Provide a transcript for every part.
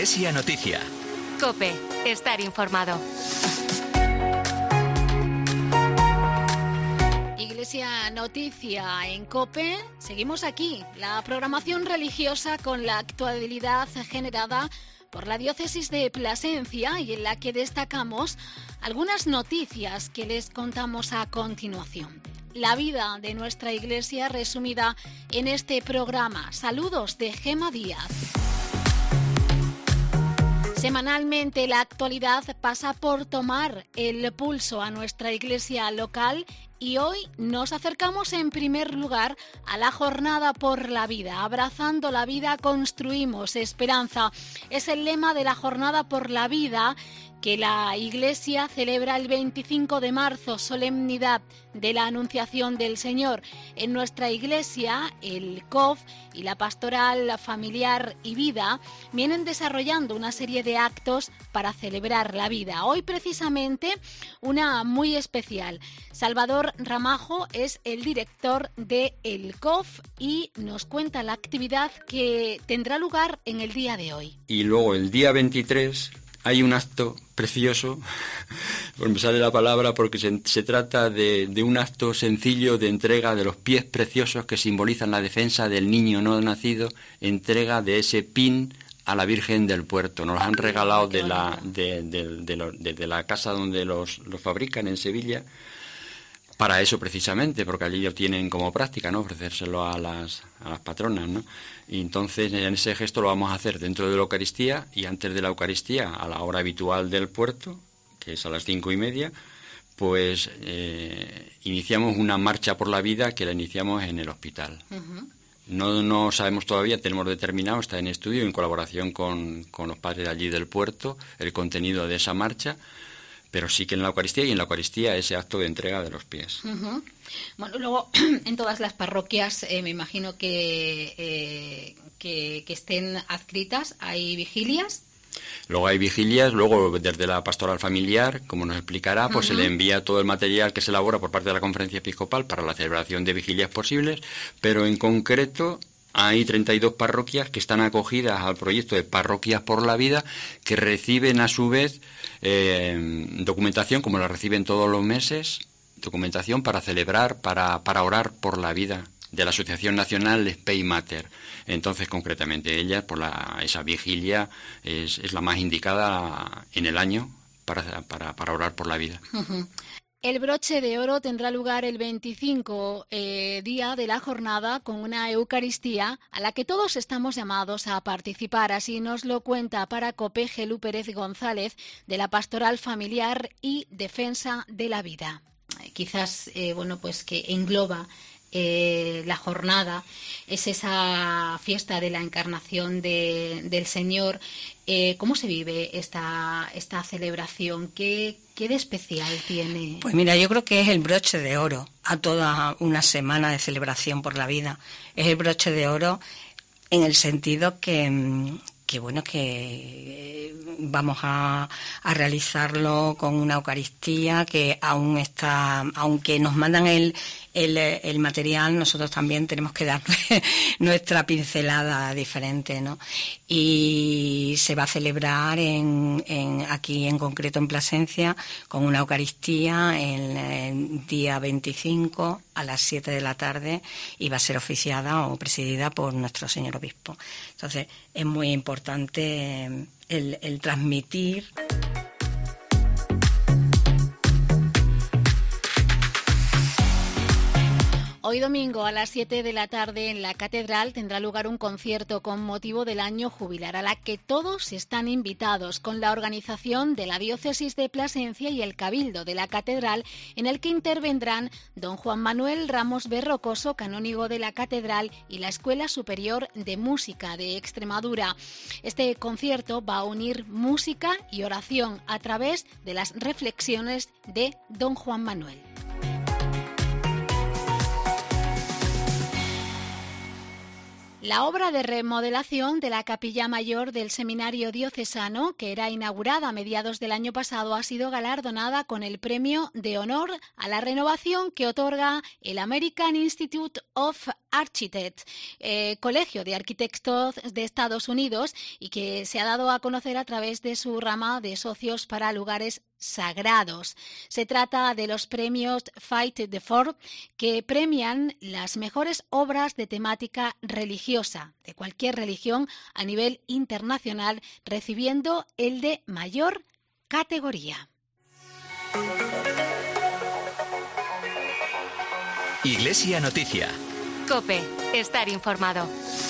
Iglesia Noticia. COPE. Estar informado. Iglesia Noticia en COPE. Seguimos aquí, la programación religiosa con la actualidad generada por la diócesis de Plasencia y en la que destacamos algunas noticias que les contamos a continuación. La vida de nuestra iglesia resumida en este programa. Saludos de Gema Díaz. Semanalmente la actualidad pasa por tomar el pulso a nuestra iglesia local y hoy nos acercamos en primer lugar a la Jornada por la Vida. Abrazando la vida construimos esperanza. Es el lema de la Jornada por la Vida que la Iglesia celebra el 25 de marzo, solemnidad de la Anunciación del Señor. En nuestra Iglesia, el COF y la Pastoral Familiar y Vida vienen desarrollando una serie de actos para celebrar la vida. Hoy precisamente una muy especial. Salvador Ramajo es el director de el COF y nos cuenta la actividad que tendrá lugar en el día de hoy. Y luego el día 23 hay un acto precioso, por me sale la palabra, porque se trata de un acto sencillo de entrega de los pies preciosos que simbolizan la defensa del niño no nacido, entrega de ese pin a la Virgen del Puerto. Nos los han regalado de la casa donde los fabrican en Sevilla, para eso precisamente, porque allí lo tienen como práctica, ¿no? Ofrecérselo a las patronas, ¿no? Y entonces en ese gesto lo vamos a hacer dentro de la Eucaristía y antes de la Eucaristía, a la hora habitual del puerto, que es a las 5:30, pues iniciamos una marcha por la vida que la iniciamos en el hospital. Uh-huh. No sabemos todavía, tenemos determinado, está en estudio, en colaboración con los padres de allí del puerto, el contenido de esa marcha, pero sí que en la Eucaristía, y en la Eucaristía ese acto de entrega de los pies. Uh-huh. Bueno, luego en todas las parroquias me imagino que estén adscritas, hay vigilias. Luego hay vigilias, luego desde la pastoral familiar, como nos explicará, pues se le envía todo el material que se elabora por parte de la Conferencia Episcopal para la celebración de vigilias posibles, pero en concreto hay 32 parroquias que están acogidas al proyecto de Parroquias por la Vida, que reciben a su vez documentación, como la reciben todos los meses, documentación para celebrar, para orar por la vida, de la Asociación Nacional Spei Mater. Entonces, concretamente, ella, esa vigilia es la más indicada en el año para orar por la vida. Uh-huh. El broche de oro tendrá lugar el 25 día de la jornada con una Eucaristía a la que todos estamos llamados a participar. Así nos lo cuenta para COPE Gelu Pérez González de la Pastoral Familiar y Defensa de la Vida. Quizás, pues que engloba la jornada, es esa fiesta de la encarnación del Señor. ¿Cómo se vive esta celebración? ¿Qué de especial tiene? Pues mira, yo creo que es el broche de oro a toda una semana de celebración por la vida. Es el broche de oro en el sentido que vamos a realizarlo con una Eucaristía que aún está, aunque nos mandan el material, nosotros también tenemos que dar nuestra pincelada diferente, ¿no? Y se va a celebrar aquí en concreto en Plasencia con una Eucaristía el día 25 a las 7 de la tarde y va a ser oficiada o presidida por nuestro señor obispo. Entonces es muy importante el transmitir. Hoy domingo a las 7 de la tarde en la Catedral tendrá lugar un concierto con motivo del año jubilar, a la que todos están invitados, con la organización de la Diócesis de Plasencia y el Cabildo de la Catedral, en el que intervendrán don Juan Manuel Ramos Berrocoso, canónigo de la Catedral, y la Escuela Superior de Música de Extremadura. Este concierto va a unir música y oración a través de las reflexiones de don Juan Manuel. La obra de remodelación de la Capilla Mayor del Seminario Diocesano, que era inaugurada a mediados del año pasado, ha sido galardonada con el Premio de Honor a la Renovación que otorga el American Institute of Architects, Colegio de Arquitectos de Estados Unidos, y que se ha dado a conocer a través de su rama de socios para lugares sagrados. Se trata de los premios Fight the Ford, que premian las mejores obras de temática religiosa de cualquier religión a nivel internacional, recibiendo el de mayor categoría. Iglesia Noticia. COPE. Estar informado.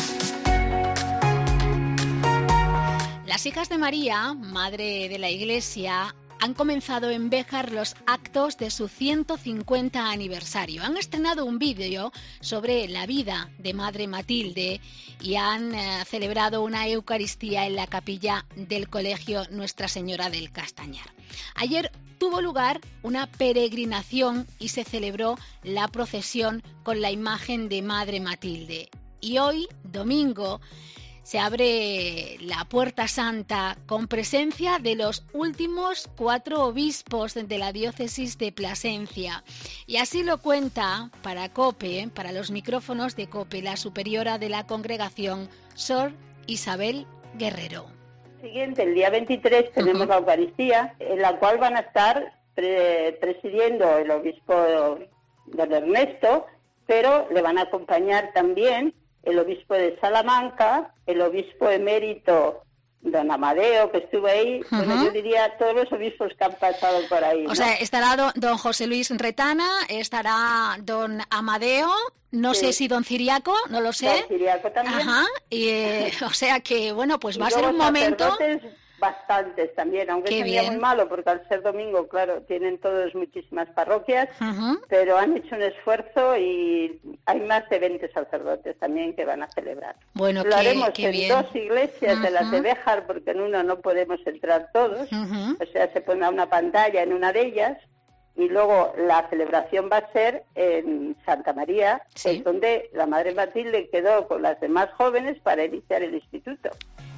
Las hijas de María, Madre de la Iglesia, han comenzado en Béjar los actos de su 150 aniversario. Han estrenado un vídeo sobre la vida de Madre Matilde y han celebrado una Eucaristía en la capilla del Colegio Nuestra Señora del Castañar. Ayer tuvo lugar una peregrinación y se celebró la procesión con la imagen de Madre Matilde. Y hoy, domingo, se abre la Puerta Santa con presencia de los últimos 4 obispos de la diócesis de Plasencia. Y así lo cuenta para COPE, para los micrófonos de COPE, la superiora de la congregación, Sor Isabel Guerrero. Siguiente, el día 23 tenemos la Eucaristía, en la cual van a estar presidiendo el obispo don Ernesto, pero le van a acompañar también el obispo de Salamanca, el obispo emérito don Amadeo, que estuvo ahí. Bueno, yo diría todos los obispos que han pasado por ahí, ¿no? O sea, estará don José Luis Retana, estará don Amadeo, no sé si don Ciriaco, no lo sé. Don Ciriaco también. Ajá, y, o sea que, bueno, pues va a ser un momento... Bastantes también, aunque Qué sería bien. muy malo, porque al ser domingo, claro, tienen todos muchísimas parroquias, pero han hecho un esfuerzo y hay más de 20 sacerdotes también que van a celebrar. Bueno, lo haremos qué en bien. 2 iglesias de las de Béjar, porque en una no podemos entrar todos, o sea, se pone una pantalla en una de ellas, y luego la celebración va a ser en Santa María, Sí. es donde la Madre Matilde quedó con las demás jóvenes para iniciar el instituto.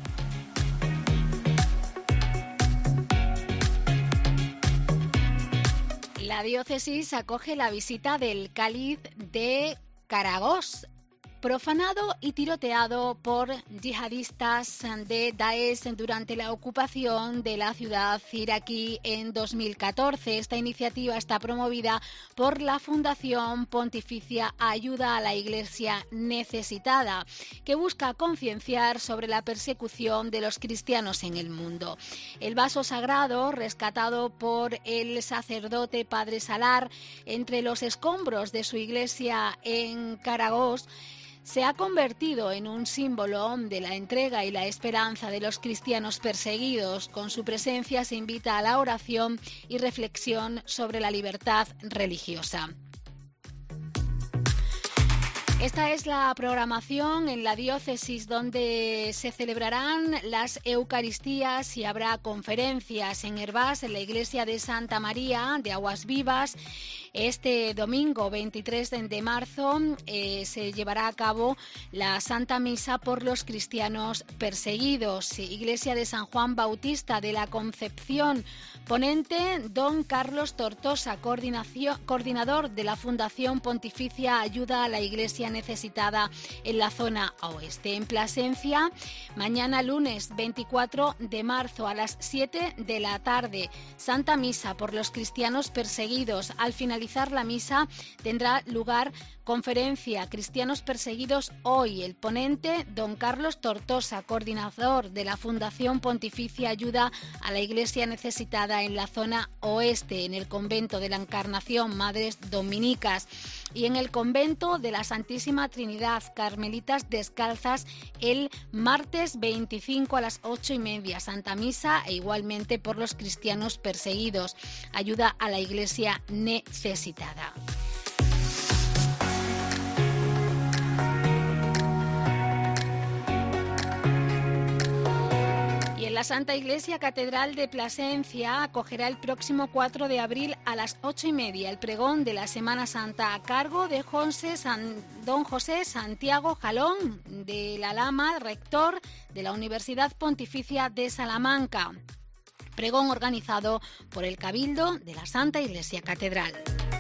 La diócesis acoge la visita del cáliz de Caragós, profanado y tiroteado por yihadistas de Daesh durante la ocupación de la ciudad iraquí en 2014. Esta iniciativa está promovida por la Fundación Pontificia Ayuda a la Iglesia Necesitada, que busca concienciar sobre la persecución de los cristianos en el mundo. El vaso sagrado, rescatado por el sacerdote Padre Salar entre los escombros de su iglesia en Caragós, se ha convertido en un símbolo de la entrega y la esperanza de los cristianos perseguidos. Con su presencia se invita a la oración y reflexión sobre la libertad religiosa. Esta es la programación en la diócesis, donde se celebrarán las Eucaristías y habrá conferencias en Hervás, en la iglesia de Santa María de Aguas Vivas. Este domingo 23 de marzo se llevará a cabo la Santa Misa por los cristianos perseguidos. Iglesia de San Juan Bautista de la Concepción. Ponente don Carlos Tortosa, coordinador de la Fundación Pontificia Ayuda a la Iglesia Necesitada en la zona oeste. En Plasencia, mañana lunes 24 de marzo a las 7 de la tarde, Santa Misa por los cristianos perseguidos. Al finalizar la misa tendrá lugar conferencia Cristianos perseguidos hoy. El ponente, don Carlos Tortosa, coordinador de la Fundación Pontificia Ayuda a la Iglesia Necesitada en la zona oeste, en el convento de la Encarnación, Madres Dominicas, y en el convento de la Santísima Trinidad, Carmelitas Descalzas, el martes 25 a las 8:30, Santa Misa, e igualmente por los cristianos perseguidos. Ayuda a la Iglesia necesitada. En La Santa Iglesia Catedral de Plasencia acogerá el próximo 4 de abril a las 8:30 el pregón de la Semana Santa a cargo de don José Santiago Jalón de la Lama, rector de la Universidad Pontificia de Salamanca. Pregón organizado por el Cabildo de la Santa Iglesia Catedral.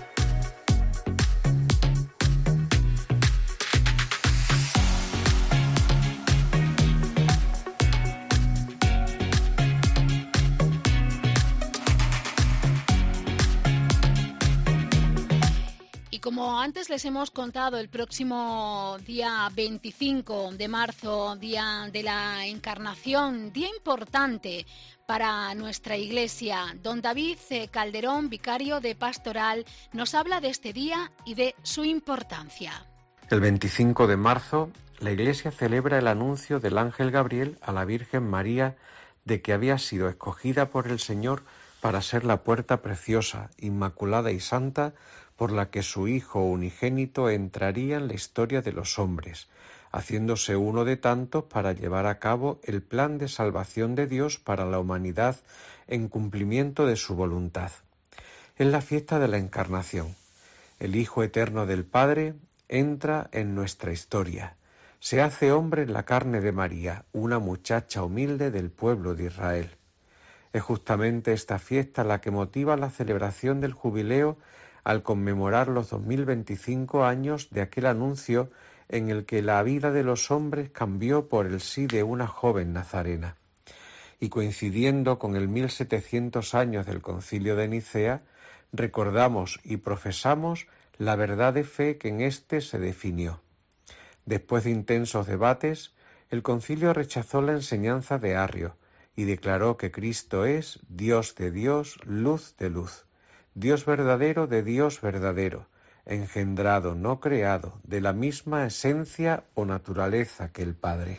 Como antes les hemos contado, el próximo día 25 de marzo, Día de la Encarnación, día importante para nuestra Iglesia. Don David Calderón, vicario de Pastoral, nos habla de este día y de su importancia. El 25 de marzo, la Iglesia celebra el anuncio del ángel Gabriel a la Virgen María de que había sido escogida por el Señor para ser la puerta preciosa, inmaculada y santa por la que su Hijo unigénito entraría en la historia de los hombres, haciéndose uno de tantos para llevar a cabo el plan de salvación de Dios para la humanidad en cumplimiento de su voluntad. Es la fiesta de la Encarnación. El Hijo eterno del Padre entra en nuestra historia. Se hace hombre en la carne de María, una muchacha humilde del pueblo de Israel. Es justamente esta fiesta la que motiva la celebración del jubileo al conmemorar los 2025 años de aquel anuncio en el que la vida de los hombres cambió por el sí de una joven nazarena. Y coincidiendo con el 1700 años del Concilio de Nicea, recordamos y profesamos la verdad de fe que en éste se definió. Después de intensos debates, el concilio rechazó la enseñanza de Arrio y declaró que Cristo es Dios de Dios, luz de luz. Dios verdadero de Dios verdadero, engendrado, no creado, de la misma esencia o naturaleza que el Padre.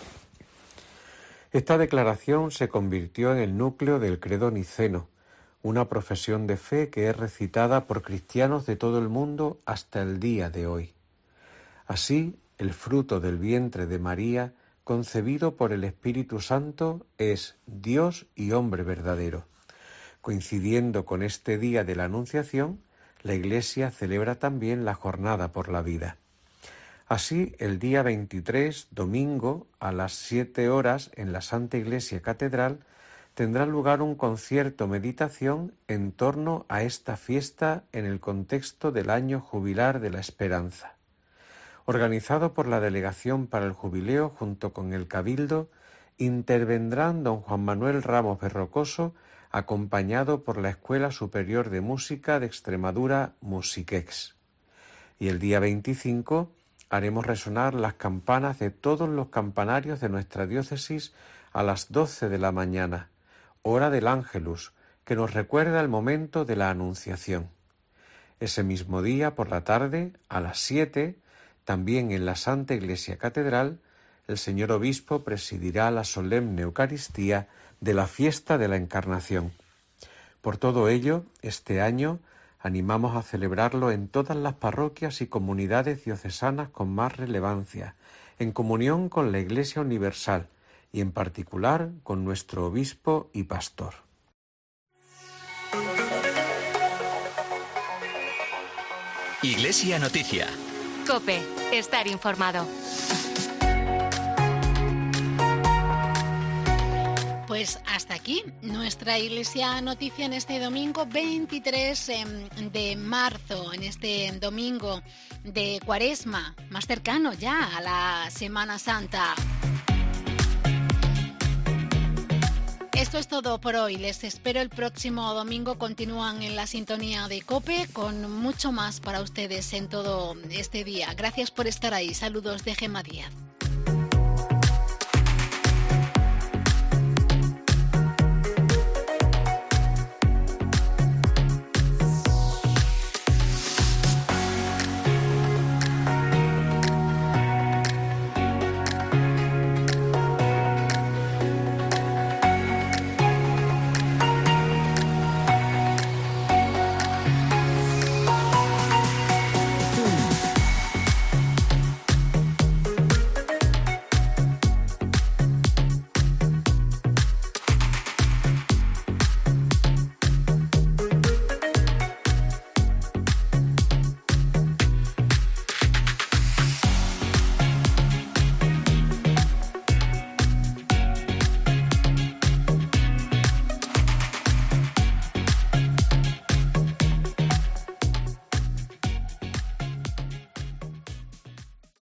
Esta declaración se convirtió en el núcleo del credo niceno, una profesión de fe que es recitada por cristianos de todo el mundo hasta el día de hoy. Así, el fruto del vientre de María, concebido por el Espíritu Santo, es Dios y hombre verdadero. Coincidiendo con este día de la Anunciación, la Iglesia celebra también la Jornada por la Vida. Así, el día 23, domingo, a las 7 horas, en la Santa Iglesia Catedral, tendrá lugar un concierto meditación en torno a esta fiesta en el contexto del año jubilar de la esperanza. Organizado por la Delegación para el Jubileo junto con el Cabildo, intervendrán don Juan Manuel Ramos Berrocoso, acompañado por la Escuela Superior de Música de Extremadura, Musiquex. Y el día 25 haremos resonar las campanas de todos los campanarios de nuestra diócesis a las 12 de la mañana, hora del Ángelus, que nos recuerda el momento de la Anunciación. Ese mismo día, por la tarde, a las 7, también en la Santa Iglesia Catedral, el señor obispo presidirá la solemne Eucaristía de la fiesta de la Encarnación. Por todo ello, este año animamos a celebrarlo en todas las parroquias y comunidades diocesanas con más relevancia, en comunión con la Iglesia Universal y en particular con nuestro obispo y pastor. Iglesia Noticia. COPE. Estar informado. Pues hasta aquí nuestra Iglesia Noticia en este domingo 23 de marzo, en este domingo de Cuaresma, más cercano ya a la Semana Santa. Esto es todo por hoy. Les espero el próximo domingo. Continúan en la sintonía de COPE con mucho más para ustedes en todo este día. Gracias por estar ahí. Saludos de Gemma Díaz.